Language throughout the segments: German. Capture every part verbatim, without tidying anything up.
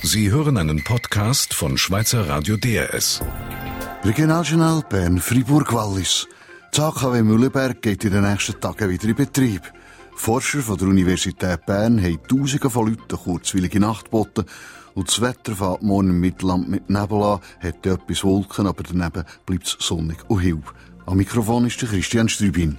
Sie hören einen Podcast von Schweizer Radio D R S. Regionaljournal Bern Fribourg-Wallis. Das A K W Mühleberg geht in den nächsten Tagen wieder in Betrieb. Forscher von der Universität Bern haben Tausende von Leuten kurzweilige Nacht geboten und das Wetter fängt morgen im Mittelland mit Nebel an, hat etwas Wolken, aber daneben bleibt es sonnig und hell. Am Mikrofon ist der Christian Strübin.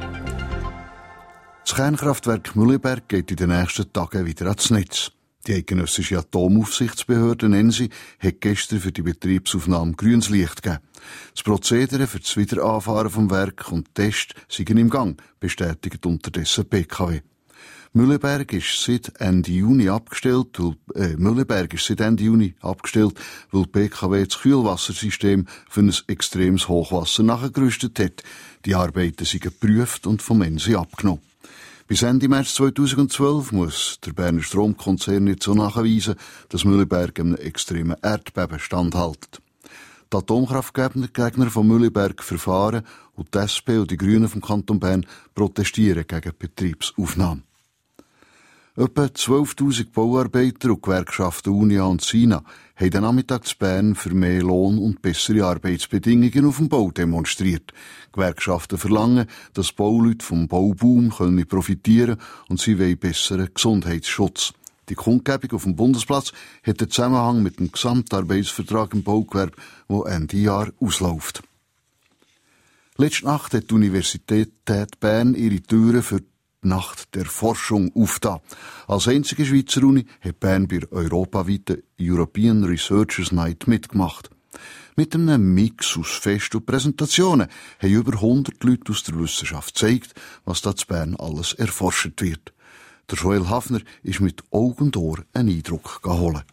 Das Kernkraftwerk Mühleberg geht in den nächsten Tagen wieder ans Netz. Die eidgenössische Atomaufsichtsbehörde, ENSI, hat gestern für die Betriebsaufnahme grünes Licht gegeben. Das Prozedere für das Wiederanfahren vom Werk und Test sind im Gang, bestätigt unterdessen B K W. Mühleberg ist seit Ende Juni abgestellt, weil, äh, Mühleberg ist seit Ende Juni abgestellt, weil B K W das Kühlwassersystem für ein extremes Hochwasser nachgerüstet hat. Die Arbeiten sind geprüft und vom ENSI abgenommen. Bis Ende März zweitausendzwölf muss der Berner Stromkonzern jetzt so nachweisen, dass Mühleberg einem extremen Erdbeben standhält. Die Atomkraftgegner von Mühleberg verfahren und die S P und die Grünen vom Kanton Bern protestieren gegen die Betriebsaufnahme. Etwa zwölftausend Bauarbeiter und Gewerkschaften Unia und Sina haben am Nachmittag in Bern für mehr Lohn und bessere Arbeitsbedingungen auf dem Bau demonstriert. Gewerkschaften verlangen, dass Bauleute vom Bauboom können profitieren und sie wollen besseren Gesundheitsschutz. Die Kundgebung auf dem Bundesplatz hat einen Zusammenhang mit dem Gesamtarbeitsvertrag im Baugewerbe, der Ende Jahr ausläuft. Letzte Nacht hat die Universität Bern ihre Türen für die Nacht der Forschung aufgetan. Als einzige Schweizer Uni hat Bern bei der europaweiten European Researchers Night mitgemacht. Mit einem Mix aus Fest und Präsentationen haben über hundert Leute aus der Wissenschaft gezeigt, was da in Bern alles erforscht wird. Der Joel Hafner ist mit Augen und Ohr einen Eindruck geholt.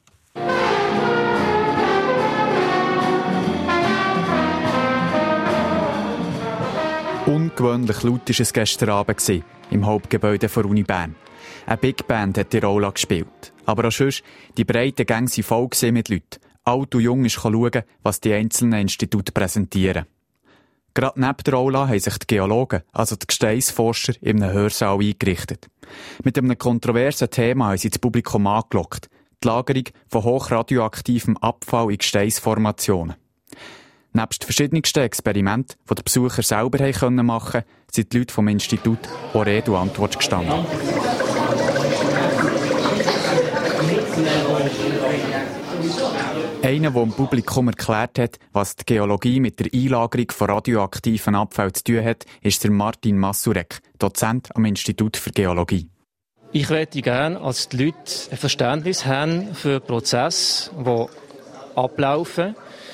Ungewöhnlich laut war es gestern Abend im Hauptgebäude der Uni Bern. Eine Big Band hat die Rolle gespielt. Aber auch sonst, die breiten Gänge waren voll mit Leuten. Alt und jung ist schauen, was die einzelnen Institute präsentieren. Gerade neben der Aula haben sich die Geologen, also die Gesteinsforscher, in einem Hörsaal eingerichtet. Mit einem kontroversen Thema haben sie das Publikum angelockt. Die Lagerung von hochradioaktivem Abfall in Gesteinsformationen. Nebst verschiedensten Experimenten, die die Besucher selber machen konnten, sind die Leute vom Institut auch Rede und Antwort gestanden. Einer, der dem Publikum erklärt hat, was die Geologie mit der Einlagerung von radioaktiven Abfällen zu tun hat, ist der Martin Massurek, Dozent am Institut für Geologie. Ich möchte gerne, dass die Leute ein Verständnis haben für Prozesse, die ablaufen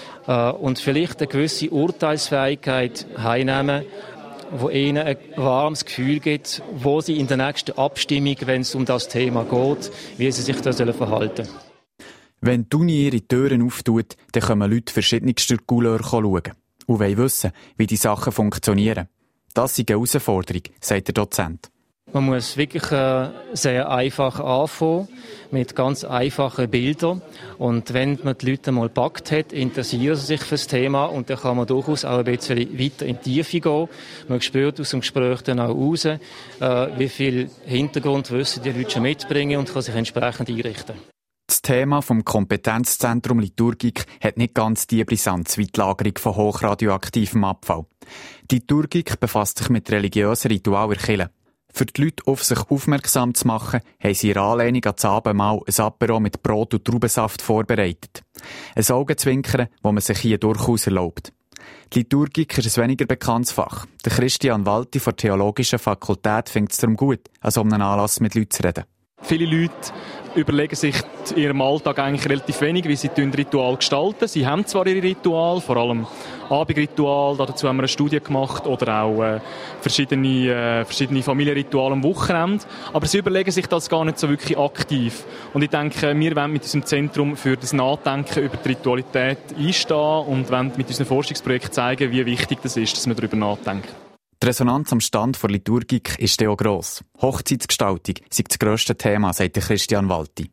und vielleicht eine gewisse Urteilsfähigkeit heimnehmen, wo ihnen ein warmes Gefühl gibt, wo sie in der nächsten Abstimmung, wenn es um das Thema geht, wie sie sich da verhalten sollen. Wenn die Uni ihre Türen auftut, dann kommen Leute verschiedenster Couleur schauen und wollen wissen, wie die Sachen funktionieren. Das ist eine Herausforderung, sagt der Dozent. Man muss wirklich äh, sehr einfach anfangen, mit ganz einfachen Bildern. Und wenn man die Leute mal gepackt hat, interessieren sie sich für das Thema und dann kann man durchaus auch ein bisschen weiter in die Tiefe gehen. Man spürt aus dem Gespräch dann auch raus, äh, wie viel Hintergrundwissen die Leute schon mitbringen und kann sich entsprechend einrichten. Das Thema vom Kompetenzzentrum Liturgik hat nicht ganz die Brisanz wie die Lagerung von hochradioaktivem Abfall. Die Liturgik befasst sich mit religiösen Ritualen der Kirche. Für die Leute auf sich aufmerksam zu machen, haben sie in Anlehnung an das Abendmahl ein Apéro mit Brot und Traubensaft vorbereitet. Ein Augenzwinkern, das man sich hier durchaus erlaubt. Die Liturgik ist ein weniger bekanntes Fach. Der Christian Walti von der Theologischen Fakultät findet es darum gut, an so einem Anlass mit Leuten zu reden. Viele Leute überlegen sich in ihrem Alltag eigentlich relativ wenig, wie sie Ritual gestalten. Sie haben zwar ihre Ritual, vor allem Abendritual, dazu haben wir eine Studie gemacht, oder auch äh, verschiedene, äh, verschiedene Familienrituale am Wochenende, aber sie überlegen sich das gar nicht so wirklich aktiv. Und ich denke, wir wollen mit unserem Zentrum für das Nachdenken über die Ritualität einstehen und wollen mit unserem Forschungsprojekt zeigen, wie wichtig das ist, dass wir darüber nachdenken. Die Resonanz am Stand der Liturgik ist auch gross. Hochzeitsgestaltung sei das grösste Thema, sagt Christian Walti.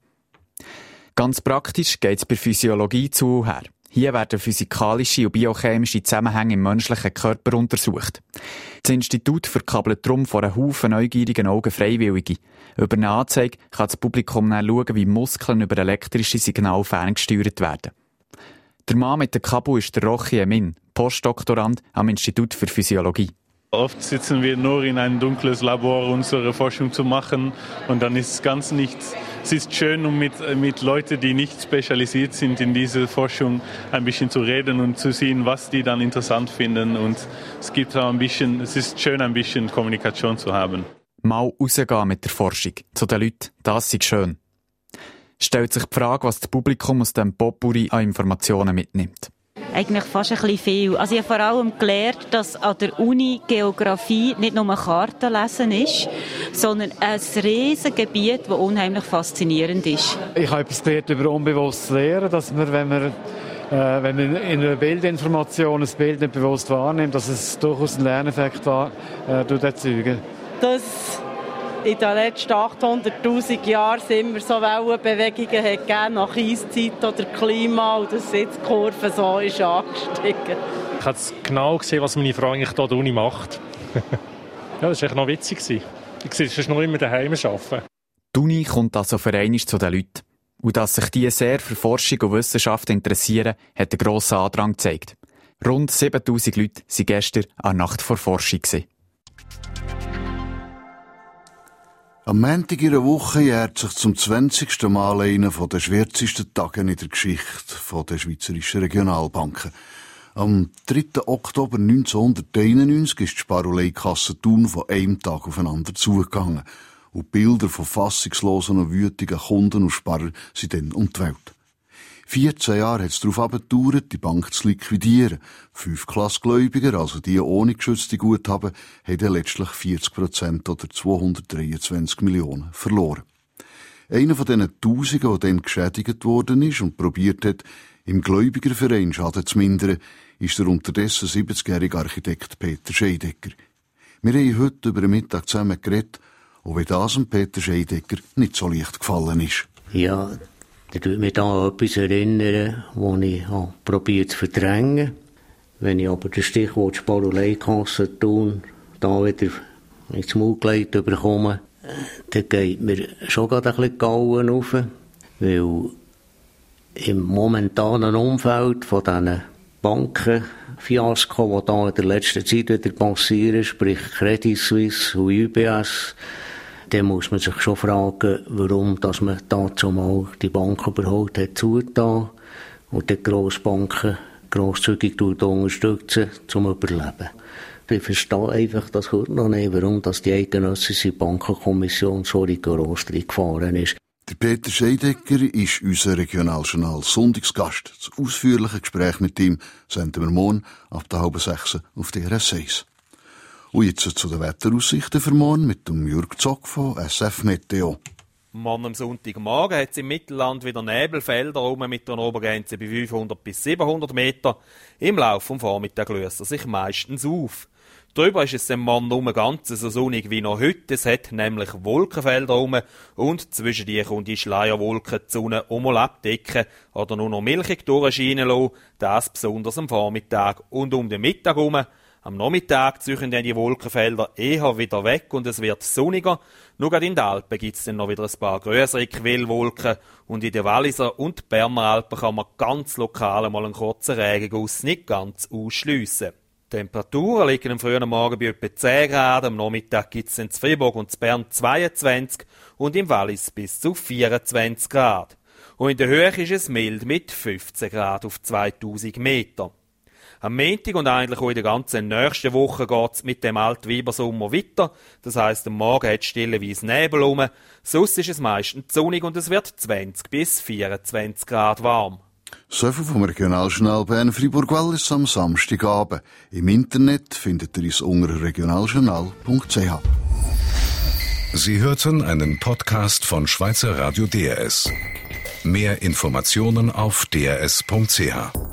Ganz praktisch geht es bei Physiologie zu und her. Hier werden physikalische und biochemische Zusammenhänge im menschlichen Körper untersucht. Das Institut verkabelt darum vor einem Haufen neugierigen Augen Freiwillige. Über eine Anzeige kann das Publikum dann schauen, wie Muskeln über elektrische Signale ferngesteuert werden. Der Mann mit dem Kabel ist der Rochi Emin, Postdoktorand am Institut für Physiologie. Oft sitzen wir nur in ein dunkles Labor, unsere Forschung zu machen, und dann ist es ganz nichts. Es ist schön, um mit, mit Leuten, die nicht spezialisiert sind in diese Forschung, ein bisschen zu reden und zu sehen, was die dann interessant finden. Und es gibt auch ein bisschen, es ist schön, ein bisschen Kommunikation zu haben. Mal rausgehen mit der Forschung. Zu den Leuten, das ist schön. Stellt sich die Frage, was das Publikum aus dem Potpourri an Informationen mitnimmt. Eigentlich fast ein bisschen viel. Also ich habe vor allem gelernt, dass an der Uni Geografie nicht nur Karten lesen ist, sondern ein riesiges Gebiet, das unheimlich faszinierend ist. Ich habe etwas gelernt über unbewusstes Lehren, dass man, wenn man, äh, wenn man in einer Bildinformation ein Bild nicht bewusst wahrnimmt, dass es durchaus einen Lerneffekt war, äh, erzeugen. Dass in den letzten achthunderttausend Jahren immer so Wellenbewegungen hat gegeben nach Eiszeit oder Klima, und dass jetzt die Kurve so ist angestiegen. Ich habe genau gesehen, was meine Frau eigentlich hier an der Uni macht. Ja, das war echt noch witzig. Ich sehe, es ist noch immer daheim arbeiten. Die Uni kommt also für einmal zu den Leuten. Und dass sich die sehr für Forschung und Wissenschaft interessieren, hat einen grossen Andrang gezeigt. Rund siebentausend Leute waren gestern an der Nacht vor Forschung. Am Montag in einer Woche jährt sich zum zwanzigsten Mal einer der schwärzesten Tage in der Geschichte der schweizerischen Regionalbanken. Am dritten Oktober neunzehnhunderteinundneunzig ist die Sparolei-Kasse Thun von einem Tag aufeinander zugegangen. Und die Bilder von fassungslosen und wütigen Kunden und Sparern sind dann um die Welt. vierzehn Jahre hat es darauf abgedauert, die Bank zu liquidieren. Fünf Klassgläubiger, also die ohne geschützte Guthaben, haben dann letztlich vierzig Prozent oder zweihundertdreiundzwanzig Millionen verloren. Einer von diesen Tausenden, der dann geschädigt worden ist und probiert hat, im Gläubigerverein Schaden zu mindern, ist der unterdessen siebzigjährige Architekt Peter Scheidecker. Wir haben heute über den Mittag zusammen geredet, und wie das dem Peter Scheidecker nicht so leicht gefallen ist. Ja, da tut mich da an etwas erinnern, das ich habe probiert zu verdrängen. Wenn ich aber das Stichwort Sparolei-Kasse Thun da wieder ins Mund gelegt bekomme, dann geht mir schon gerade ein bisschen die Gauen rauf, weil im momentanen Umfeld von diesen Bankenfiasko, die da in der letzten Zeit wieder passieren, sprich Credit Suisse und U B S, dann muss man sich schon fragen, warum dass man dazu mal die Bank überhaupt hat zugetan und die Grossbanken grosszügig unterstützen, zum Überleben. Ich verstehe einfach das heute noch nicht, warum dass die eidgenössische Bankenkommission so rigoros gefahren ist. Der Peter Scheidecker ist unser Regionaljournal Sonntagsgast. Das ausführliche Gespräch mit ihm senden wir morgen ab der halben sechs auf der R S eins. Und jetzt zu den Wetteraussichten für morgen mit dem Jürg Zock von S F Meteo. Morgen am Sonntagmorgen hat es im Mittelland wieder Nebelfelder rum mit einer Obergrenze bei fünfhundert bis siebenhundert Meter. Im Laufe des Vormittags löst er sich meistens auf. Drüber ist es am Morgen nur ganz so sonnig wie noch heute. Es hat nämlich Wolkenfelder rum und zwischen die kommt die Schleierwolken die Sonne einmal abdecken oder nur noch milchig durchscheinen lassen. Das besonders am Vormittag und um den Mittag herum. Am Nachmittag ziehen dann die Wolkenfelder eher wieder weg und es wird sonniger. Nur gerade in den Alpen gibt es dann noch wieder ein paar grössere Quellwolken und in den Walliser und Berner Alpen kann man ganz lokal mal einen kurzen Regenguss nicht ganz ausschliessen. Die Temperaturen liegen am frühen Morgen bei etwa zehn Grad, am Nachmittag gibt es in Fribourg und Bern zweiundzwanzig und im Wallis bis zu vierundzwanzig Grad. Und in der Höhe ist es mild mit fünfzehn Grad auf zweitausend Meter. Am Montag und eigentlich auch in der ganzen nächsten Woche geht es mit dem Altweibersommer weiter. Das heisst, am Morgen hat es stellenweise Nebel rum. Sonst ist es meistens sonnig und es wird zwanzig bis vierundzwanzig Grad warm. So viel vom Regionaljournal Bern Fribourg-Wallis am Samstagabend. Im Internet findet ihr es unter regionaljournal punkt c h. Sie hörten einen Podcast von Schweizer Radio D R S. Mehr Informationen auf d r s punkt c h.